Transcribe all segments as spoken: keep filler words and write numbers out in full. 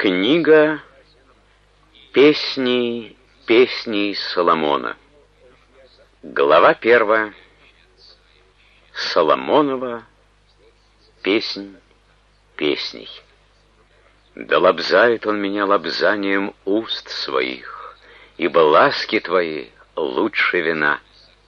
Книга «Песни, песней Соломона». Глава первая. Соломонова песнь песней. Да лобзает он меня лобзанием уст своих, ибо ласки твои лучше вина.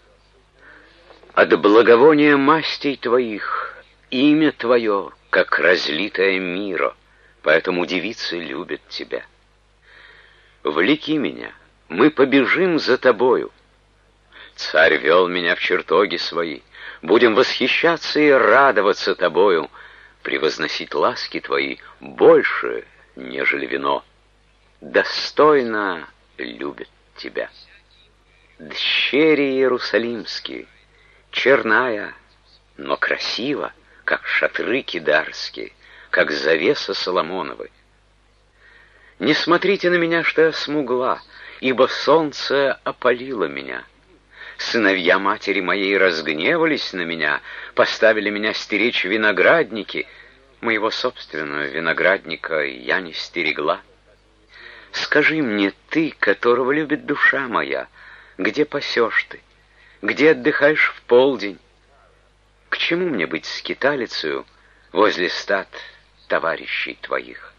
От благовония мастей твоих имя твое, как разлитое миро, поэтому девицы любят тебя. Влеки меня, мы побежим за тобою. Царь вел меня в чертоги свои, будем восхищаться и радоваться тобою, превозносить ласки твои больше, нежели вино. Достойно любят тебя. Дщери иерусалимские, черная, но красива, как шатры кидарские, как завеса Соломоновы. Не смотрите на меня, что я смугла, ибо солнце опалило меня. Сыновья матери моей разгневались на меня, поставили меня стеречь виноградники. Моего собственного виноградника я не стерегла. Скажи мне, ты, которого любит душа моя, где пасешь ты, где отдыхаешь в полдень? К чему мне быть скиталицею возле стад товарищей твоих?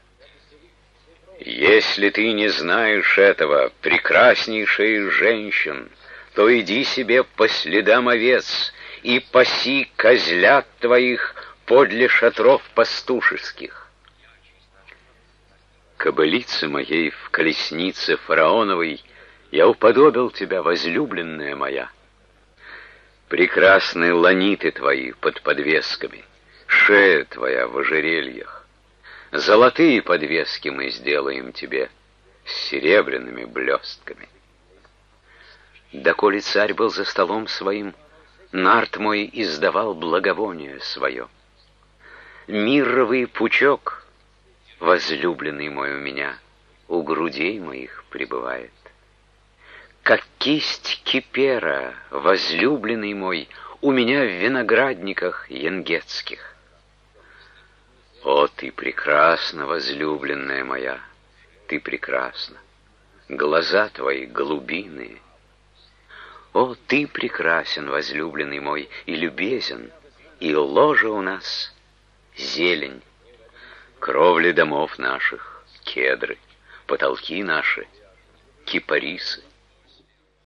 Если ты не знаешь этого, прекраснейшая из женщин, то иди себе по следам овец и паси козлят твоих подле шатров пастушеских. Кобылице моей в колеснице фараоновой я уподобил тебя, возлюбленная моя. Прекрасные ланиты твои под подвесками, шея твоя в ожерельях. Золотые подвески мы сделаем тебе с серебряными блестками. Доколе царь был за столом своим, нарт мой издавал благовоние свое. Мирровый пучок, возлюбленный мой у меня, у грудей моих пребывает. Как кисть кипера, возлюбленный мой, у меня в виноградниках янгетских. О, ты прекрасна, возлюбленная моя, ты прекрасна. Глаза твои голубиные. О, ты прекрасен, возлюбленный мой, и любезен, и ложа у нас зелень. Кровли домов наших — кедры, потолки наши — кипарисы.